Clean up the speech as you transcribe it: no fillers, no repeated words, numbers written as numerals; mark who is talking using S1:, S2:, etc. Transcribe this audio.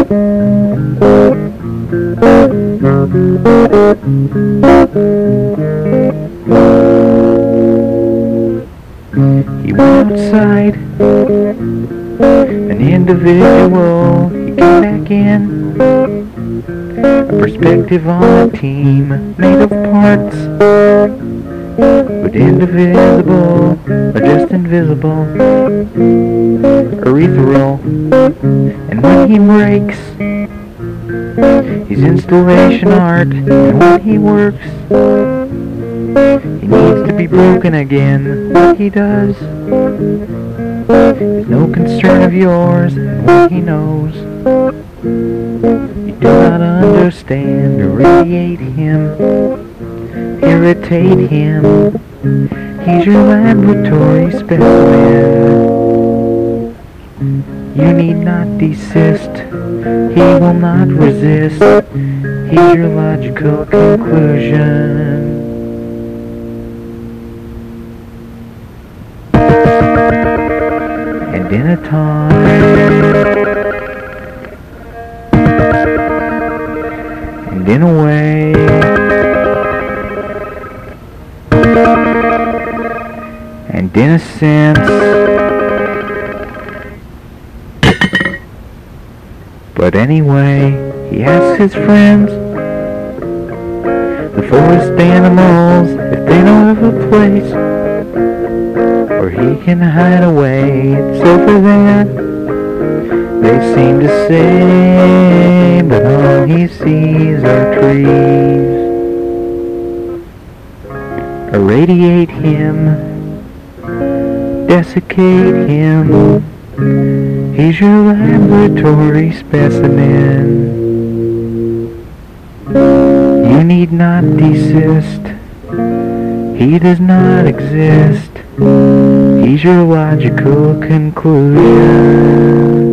S1: He went outside, an individual, he came back in, a perspective on a team made of parts, but indivisible, or just invisible, or ethereal. And when he breaks, he's installation art, and when he works, he needs to be broken again. What he does is no concern of yours, and what he knows you do not understand. Irradiate him, irritate him. He's your laboratory specimen. You need not desist, he will not resist. He's your logical conclusion. And in a time, and in a way, and in a sense, but anyway, he asks his friends, the forest animals, if they know of a place where he can hide away. It's over there, they seem to say, but all he sees are trees. Irradiate him, desiccate him. He's your laboratory specimen. You need not desist, he does not exist. He's your logical conclusion.